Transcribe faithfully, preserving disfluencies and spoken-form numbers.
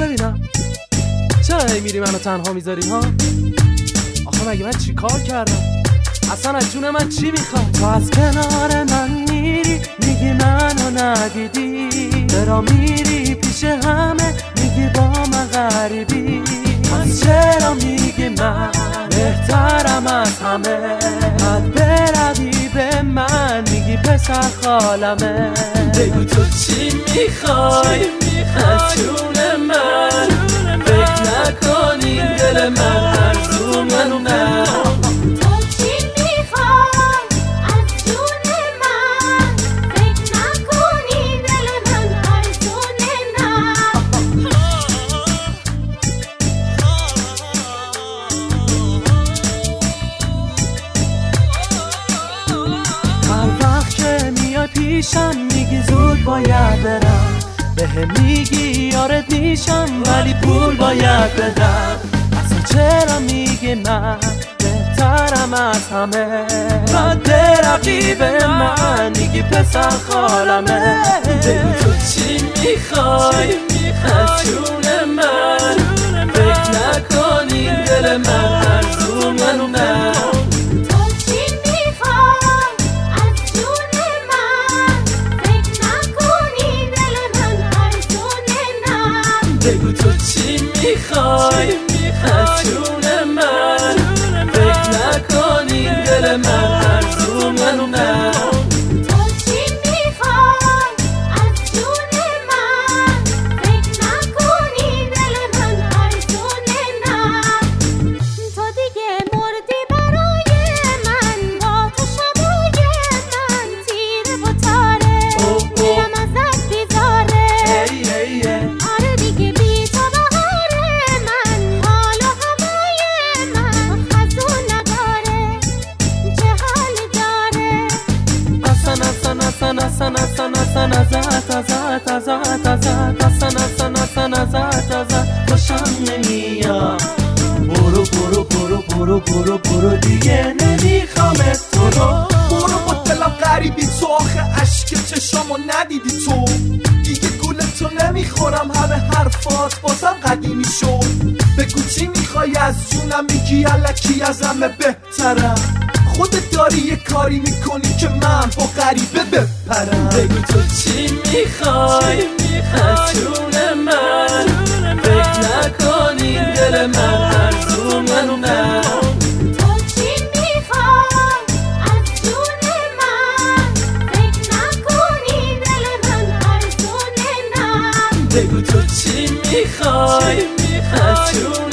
ببینم چرا هی میری منو تنها میذاری ها؟ آخه مگه من چی کار کردم؟ اصلا از جون من چی میخوای؟ تو از کنار من میری میگی منو ندیدی، چرا میری پیش همه میگی با من غریبی؟ از چرا میگی من بهترم از همه؟ بعد بروی به من میگی پسر خالمه. بگو تو چی میخوای از جون من؟ فکر نکنی دل من ارزو منو نه. پیشم میگی زود باید برم، به میگی یارت میشم ولی پول باید بدم. اصلا چرا میگی من بهترم از همه؟ بعد رقیب من میگی پسر خالمه. بگو تو چی میخوای از جون من؟ فکر نکنی دل من ارزو منو نه. بگو تو چی میخوای از جون من؟ فکر نکنی دل من ارزو منو نه. سنا سنا سنا سنا زات زات زات زات سنا سنا سنا زات زات خوشم نمیاد. برو برو برو برو برو برو دیگه نمیخوامت تو رو. برو با دلم غریبی تو، آخه عشق چشامو ندیدی تو. دیگه گولتو نمیخورم، همه حرفات بازم قدیمی شد. بگو چی میخوای از جونم؟ میگی الکی از همه بهترم. خودت داری یه کاری میکنی که من با غریبه بپرم. بگو تو چی میخوای از جون من؟ فکر نکنی دل من ارزو منو نه. تو چی میخوای از جون من؟ فکر نکنی دل من ارزو نه. بگو تو چی میخوای از جون